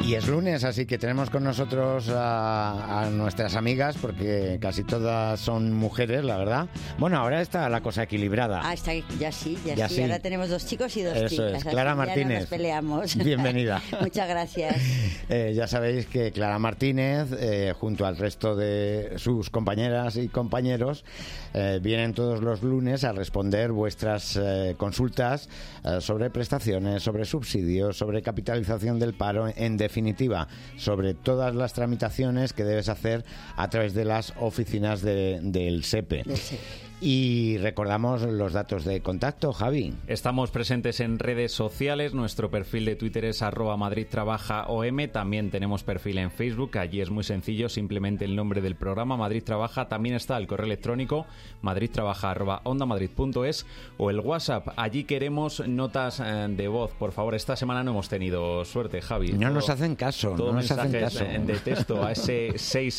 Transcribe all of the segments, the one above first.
Y es lunes, así que tenemos con nosotros a nuestras amigas, porque casi todas son mujeres, la verdad. Bueno, ahora está la cosa equilibrada. Ah, está, ya sí. Ahora tenemos 2 chicos y 2 chicas. Eso es, Clara Martínez. Ya no nos peleamos. Bienvenida. Muchas gracias. Ya sabéis que Clara Martínez, junto al resto de sus compañeras y compañeros, vienen todos los lunes a responder vuestras consultas sobre prestaciones, sobre subsidios, sobre capitalización del paro, en definitiva, sobre todas las tramitaciones que debes hacer a través de las oficinas del SEPE. Y recordamos los datos de contacto, Javi. Estamos presentes en redes sociales. Nuestro perfil de Twitter es @MadridTrabajaOM. También tenemos perfil en Facebook. Allí es muy sencillo, simplemente el nombre del programa, Madrid Trabaja. También está el correo electrónico madridtrabaja@ondamadrid.es o el WhatsApp. Allí queremos notas de voz. Por favor, esta semana no hemos tenido suerte, Javi. No nos hacen caso. Todo no nos hacen caso. De texto a ese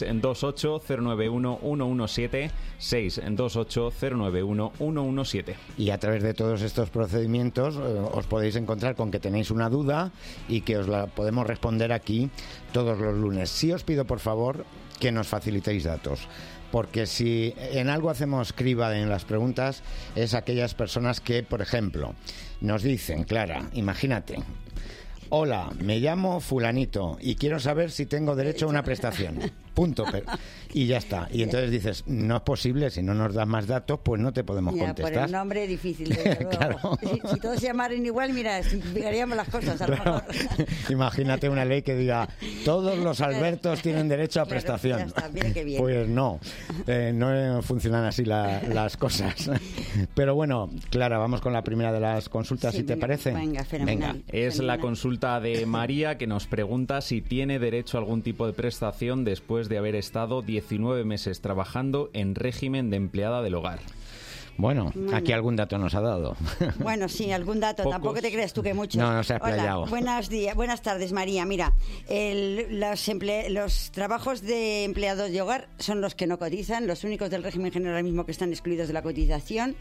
628-091-117, 628-091-117. Y a través de todos estos procedimientos os podéis encontrar con que tenéis una duda y que os la podemos responder aquí todos los lunes. Sí os pido, por favor, que nos facilitéis datos, porque si en algo hacemos criba en las preguntas es aquellas personas que, por ejemplo, nos dicen, Clara, imagínate: hola, me llamo fulanito y quiero saber si tengo derecho a una prestación. Punto. Y ya está. Y entonces dices, no es posible, si no nos das más datos, pues no te podemos contestar. Por el nombre difícil, desde luego. Claro. Si todos se llamaran igual, mira, simplificaríamos las cosas, a lo mejor. Imagínate una ley que diga, todos los Albertos tienen derecho a prestación. Ya está, mira qué bien. Pues no funcionan así las cosas. Pero bueno, Clara, vamos con la primera de las consultas, si te parece. Venga, fenomenal. Es la consulta de María, que nos pregunta si tiene derecho a algún tipo de prestación después de haber estado 19 meses trabajando en régimen de empleada del hogar. Bueno, aquí algún dato nos ha dado. Bueno, sí, algún dato. Pocos. Tampoco te creas tú que mucho. No se ha explayado. Hola, buenas tardes, María. Mira, los trabajos de empleados de hogar son los que no cotizan. Los únicos del régimen general ahora mismo que están excluidos de la cotización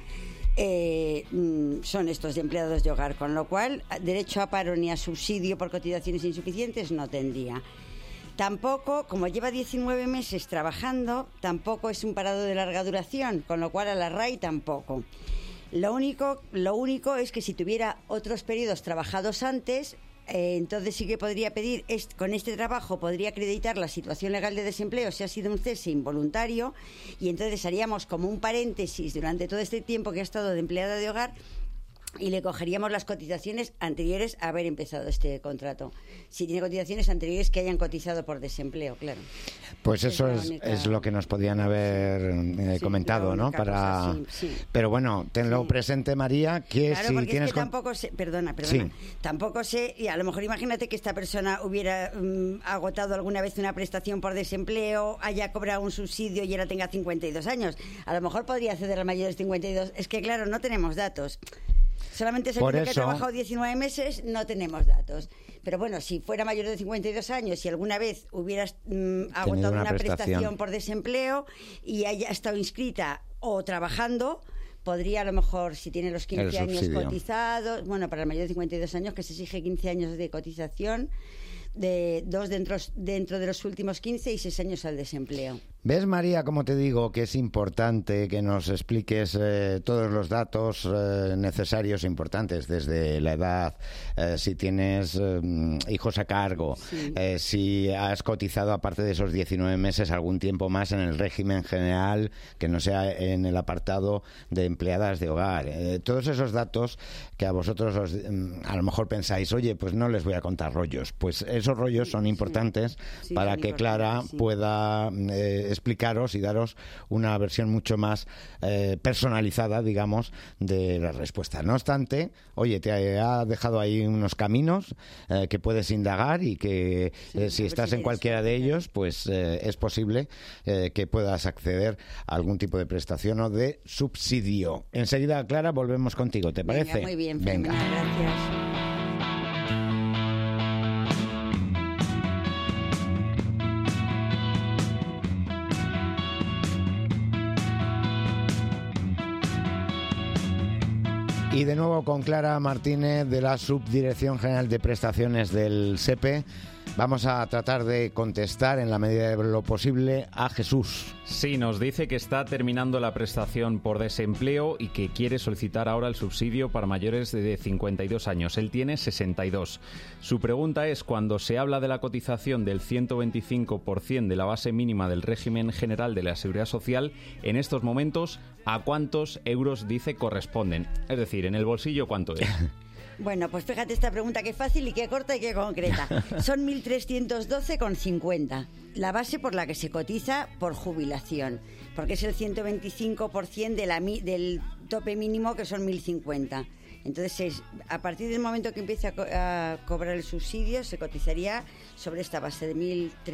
son estos de empleados de hogar, con lo cual derecho a paro ni a subsidio por cotizaciones insuficientes no tendría. Tampoco, como lleva 19 meses trabajando, tampoco es un parado de larga duración, con lo cual a la RAI tampoco. Lo único es que si tuviera otros periodos trabajados antes, entonces sí que podría pedir, con este trabajo podría acreditar la situación legal de desempleo si ha sido un cese involuntario, y entonces haríamos como un paréntesis durante todo este tiempo que ha estado de empleada de hogar y le cogeríamos las cotizaciones anteriores a haber empezado este contrato. Si tiene cotizaciones anteriores que hayan cotizado por desempleo, claro. Pues eso es lo que nos podían haber comentado, ¿no? Sí. Pero bueno, tenlo presente, María, que claro, si porque tienes... es que tampoco sé... Perdona. Sí. Tampoco sé... Y a lo mejor imagínate que esta persona hubiera agotado alguna vez una prestación por desempleo, haya cobrado un subsidio y ahora tenga 52 años. A lo mejor podría acceder al mayor de 52. Es que, claro, no tenemos datos. Solamente sabiendo que ha trabajado 19 meses, no tenemos datos. Pero bueno, si fuera mayor de 52 años y alguna vez hubieras agotado una prestación por desempleo y haya estado inscrita o trabajando, podría a lo mejor, si tiene los 15 años cotizados, bueno, para el mayor de 52 años, que se exige 15 años de cotización, de 2 dentro de los últimos 15 y 6 años al desempleo. ¿Ves, María, cómo te digo que es importante que nos expliques todos los datos necesarios e importantes, desde la edad, si tienes hijos a cargo, si has cotizado aparte de esos 19 meses algún tiempo más en el régimen general, que no sea en el apartado de empleadas de hogar? Todos esos datos que a vosotros a lo mejor pensáis, oye, pues no les voy a contar rollos. Pues esos rollos son importantes para que Clara pueda explicaros y daros una versión mucho más personalizada, digamos, de la respuesta. No obstante, oye, te ha dejado ahí unos caminos que puedes indagar y que si estás en cualquiera de ellos, pues es posible que puedas acceder a algún tipo de prestación o de subsidio. Enseguida, Clara, volvemos contigo, ¿te parece? Venga, muy bien, fenomenal, gracias. Y Y de nuevo con Clara Martínez, de la Subdirección General de Prestaciones del SEPE. Vamos a tratar de contestar en la medida de lo posible a Jesús. Sí, nos dice que está terminando la prestación por desempleo y que quiere solicitar ahora el subsidio para mayores de 52 años. Él tiene 62. Su pregunta es, cuando se habla de la cotización del 125% de la base mínima del régimen general de la Seguridad Social, en estos momentos, ¿a cuántos euros dice corresponden? Es decir, en el bolsillo, ¿cuánto es? Bueno, pues fíjate esta pregunta, qué fácil y qué corta y qué concreta. Son 1.312,50. La base por la que se cotiza por jubilación, porque es el 125% del tope mínimo, que son 1.050. Entonces, a partir del momento que empiece a cobrar el subsidio, se cotizaría sobre esta base de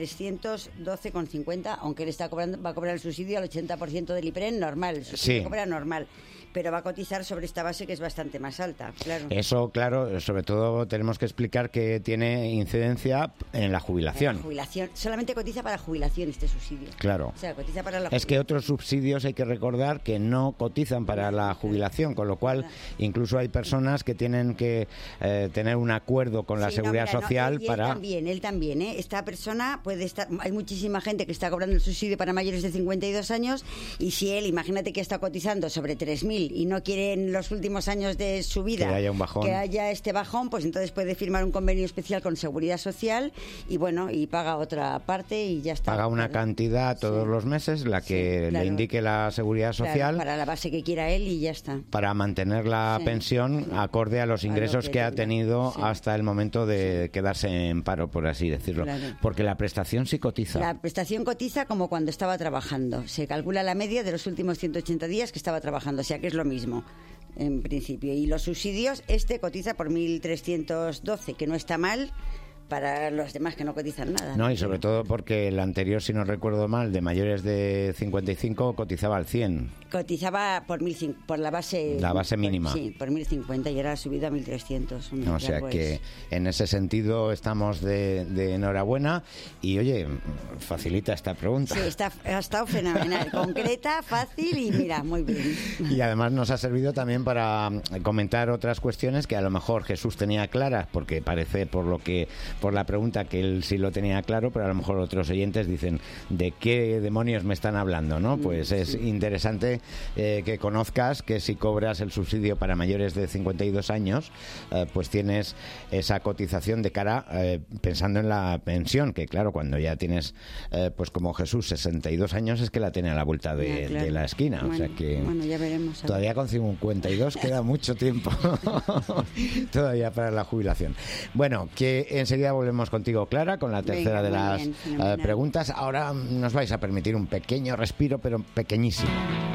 1.312,50, aunque él va a cobrar el subsidio al 80% del IPREN normal, sí. Cobra normal, pero va a cotizar sobre esta base que es bastante más alta, claro. Eso, claro, sobre todo tenemos que explicar que tiene incidencia en la jubilación. En la jubilación, solamente cotiza para jubilación este subsidio. Claro. O sea, cotiza para la jubilación. Es que otros subsidios hay que recordar que no cotizan para la jubilación, con lo cual incluso hay personas que tienen que tener un acuerdo con la Seguridad Social para... Él también, esta persona puede estar... Hay muchísima gente que está cobrando el subsidio para mayores de 52 años y si él, imagínate que está cotizando sobre 3.000 y no quiere en los últimos años de su vida que haya un bajón, que haya este bajón, pues entonces puede firmar un convenio especial con Seguridad Social y bueno, y paga otra parte y ya está. Paga una cantidad todos los meses, la que le indique la Seguridad Social, para la base que quiera él y ya está. Para mantener la pensión acorde a los ingresos que ha tenido hasta el momento de quedarse en paro, por así decirlo. Claro. Porque la prestación sí cotiza. La prestación cotiza como cuando estaba trabajando. Se calcula la media de los últimos 180 días que estaba trabajando, o sea que es lo mismo en principio. Y los subsidios, cotiza por 1.312, que no está mal para los demás que no cotizan nada. No, y sobre todo porque el anterior, si no recuerdo mal, de mayores de 55 cotizaba al 100. Cotizaba por la base... La base mínima. Sí, por 1.050 y ahora ha subido a 1.300. O sea que en ese sentido estamos de enhorabuena y, oye, facilita esta pregunta. Sí, ha estado fenomenal, concreta, fácil y mira, muy bien. Y además nos ha servido también para comentar otras cuestiones que a lo mejor Jesús tenía claras, porque parece por la pregunta que él sí lo tenía claro, pero a lo mejor otros oyentes dicen, ¿de qué demonios me están hablando? ¿No? Pues es interesante que conozcas que si cobras el subsidio para mayores de 52 años, pues tienes esa cotización de cara, pensando en la pensión, que claro, cuando ya tienes, pues como Jesús, 62 años, es que la tiene a la vuelta de la esquina. Bueno, o sea que ya veremos. Todavía con 52 queda mucho tiempo todavía para la jubilación. Bueno, que enseguida volvemos contigo, Clara, con la tercera de las preguntas. Ahora nos vais a permitir un pequeño respiro, pero pequeñísimo.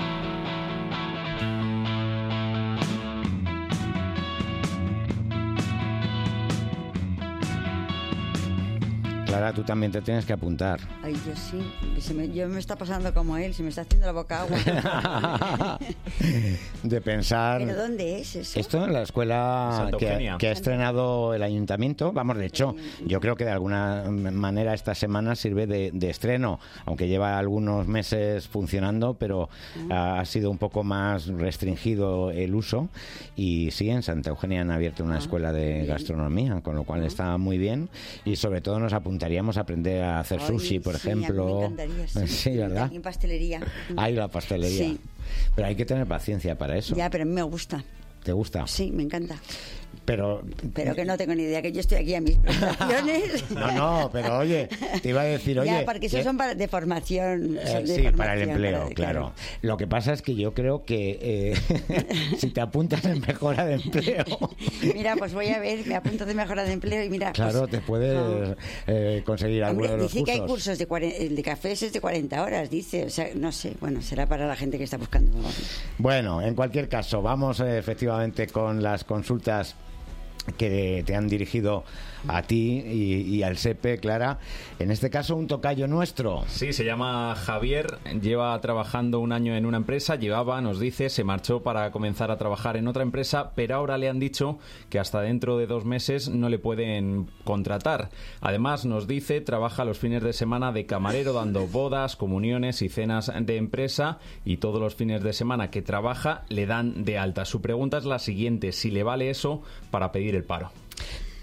Clara, tú también te tienes que apuntar. Ay, yo sí. Yo me está pasando como él, se me está haciendo la boca agua. De pensar... ¿Pero dónde es eso? Esto en la escuela que ha estrenado el ayuntamiento. Vamos, de hecho, yo creo que de alguna manera esta semana sirve de estreno, aunque lleva algunos meses funcionando, pero ha sido un poco más restringido el uso. Y sí, en Santa Eugenia han abierto una escuela de gastronomía, con lo cual está muy bien. Y sobre todo nos apuntaríamos a aprender a hacer sushi, por ejemplo. A mí me encantaría, sí, ¿verdad? Y en pastelería. Hay la pastelería. Sí. Pero hay que tener paciencia para eso. Ya, pero a mí me gusta. ¿Te gusta? Sí, me encanta. Pero que no tengo ni idea, que yo estoy aquí a mis prestaciones. No, pero oye, te iba a decir, oye... Ya, porque esos son de formación. Sí, para el empleo, claro. Lo que pasa es que yo creo que si te apuntas en mejora de empleo... Mira, pues voy a ver, me apunto de mejora de empleo y mira... Claro, pues, te puedes conseguir alguno de los cursos. Dice que hay cursos de cafés es de 40 horas, dice. O sea, no sé, bueno, será para la gente que está buscando. Bueno, en cualquier caso, vamos efectivamente con las consultas que te han dirigido a ti y al SEPE, Clara. En este caso, un tocayo nuestro. Sí, se llama Javier, lleva trabajando un año en una empresa, nos dice, se marchó para comenzar a trabajar en otra empresa, pero ahora le han dicho que hasta dentro de 2 meses no le pueden contratar. Además, nos dice, trabaja los fines de semana de camarero, dando bodas, comuniones y cenas de empresa, y todos los fines de semana que trabaja le dan de alta. Su pregunta es la siguiente, si le vale eso para pedir el paro.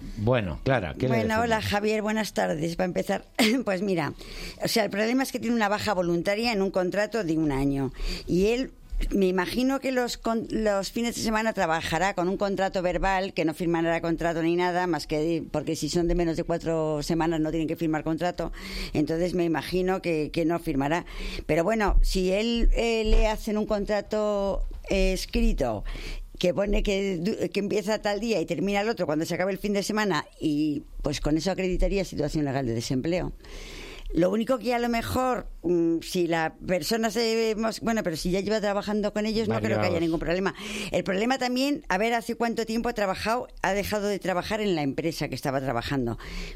Bueno, Clara, ¿qué le Bueno, decimos? hola Javier, buenas tardes. Para empezar, pues mira, o sea, el problema es que tiene una baja voluntaria en un contrato de 1 año y él... Me imagino que los fines de semana trabajará con un contrato verbal, que no firmará contrato ni nada, más que porque si son de menos de 4 semanas no tienen que firmar contrato, entonces me imagino que no firmará. Pero bueno, si él le hacen un contrato escrito que pone que empieza tal día y termina el otro cuando se acabe el fin de semana, y pues con eso acreditaría situación legal de desempleo. Lo único que a lo mejor, si la persona bueno, pero si ya lleva trabajando con ellos, no creo que haya ningún problema. El problema también, a ver hace cuánto tiempo ha dejado de trabajar en la empresa que estaba trabajando,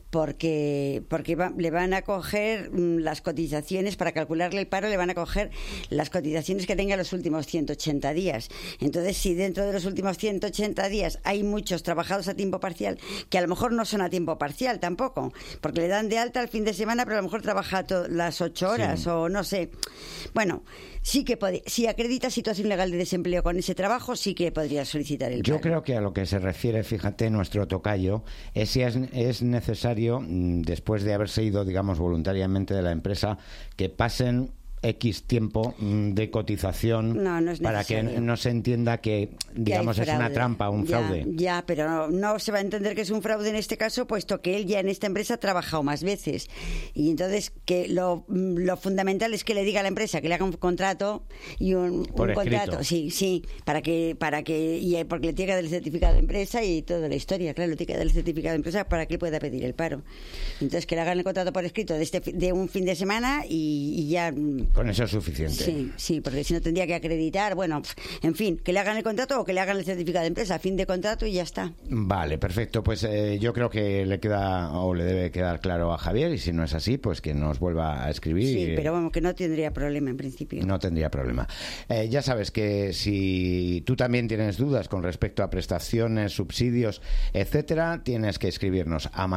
porque le van a coger las cotizaciones, para calcularle el paro, le van a coger las cotizaciones que tenga los últimos 180 días. Entonces, si dentro de los últimos 180 días hay muchos trabajados a tiempo parcial, que a lo mejor no son a tiempo parcial tampoco, porque le dan de alta el fin de semana, pero a lo mejor trabaja las 8 horas, sí. O no sé. Bueno, sí que si acredita situación legal de desempleo con ese trabajo, sí que podría solicitar el paro. Yo creo que a lo que se refiere, fíjate, nuestro tocayo, es si es necesario, después de haberse ido, digamos, voluntariamente de la empresa, que pasen X tiempo de cotización para que no se entienda que, digamos, es una trampa, un fraude. Ya, pero no se va a entender que es un fraude en este caso, puesto que él ya en esta empresa ha trabajado más veces. Y entonces que lo fundamental es que le diga a la empresa que le haga un contrato y un contrato. Sí, para que porque le tiene que dar el certificado de empresa y toda la historia, claro, le tiene que dar el certificado de empresa para que pueda pedir el paro. Entonces que le hagan el contrato por escrito de un fin de semana y ya. Con eso es suficiente. Sí, porque si no tendría que acreditar, bueno, en fin, que le hagan el contrato o que le hagan el certificado de empresa, fin de contrato y ya está. Vale, perfecto. Pues yo creo que le queda o le debe quedar claro a Javier, y si no es así, pues que nos vuelva a escribir. Sí, pero vamos, que no tendría problema en principio. No tendría problema. Ya sabes que si tú también tienes dudas con respecto a prestaciones, subsidios, etcétera, tienes que escribirnos a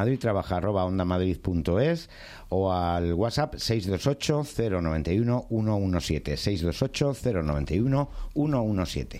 madridtrabaja@ondamadrid.es o al WhatsApp 628 091 117, 628 091 117.